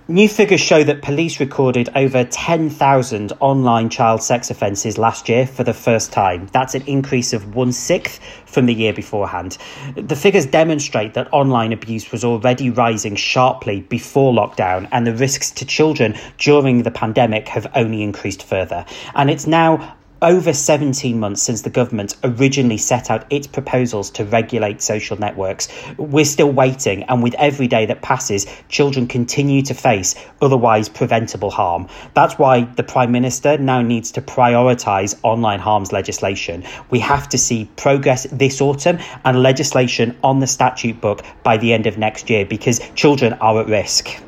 New figures show that police recorded over 10,000 online child sex offences last year for the first time. That's an increase of 1/6 from the year beforehand. The figures demonstrate that online abuse was already rising sharply before lockdown, and the risks to children during the pandemic have only increased further. And it's now over 17 months since the government originally set out its proposals to regulate social networks. We're still waiting, and with every day that passes, children continue to face otherwise preventable harm. That's why the Prime Minister now needs to prioritise online harms legislation. We have to see progress this autumn and legislation on the statute book by the end of next year, because children are at risk.